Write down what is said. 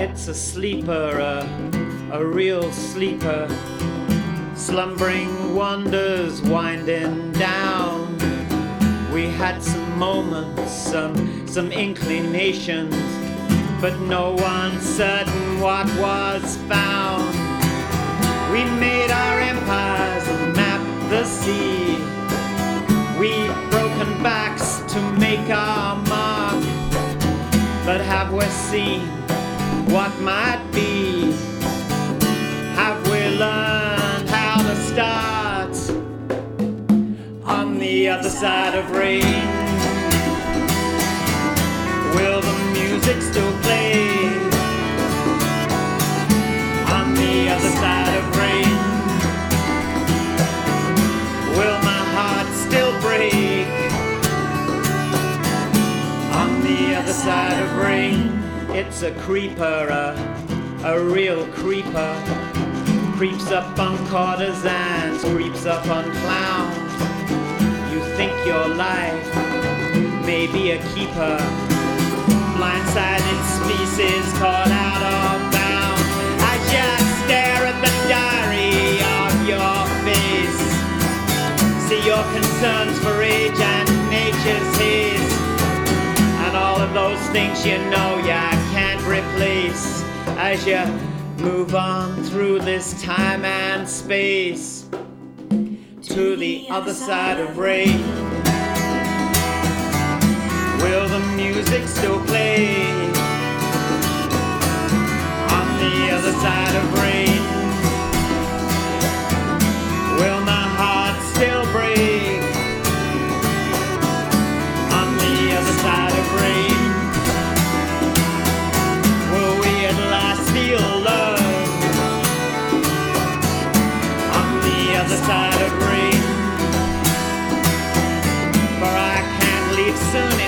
it's a sleeper, a real sleeper. Slumbering wonders winding down. We had some moments, some inclinations, but no one certain what was found. We made our empires and mapped the sea. We've broken backs to make our mark, but have we seen what might be? Have we learned how to start on the other side of rain? Will the music still play on the other side of rain? Will my heart still break on the other side of rain? It's a creeper, a real creeper. Creeps up on courtesans, creeps up on clowns. You think your life may be a keeper, blindsided species caught out of bounds. I just stare at the diary of your face, see your concerns for age and nature's haze, and all of those things you know you can't replace as you move on through this time and space to the other side of rain. Will the music still play on the other side of rain? Will my heart still break on the other side of rain? Will we at last feel love on the other side of rain? For I can't leave soon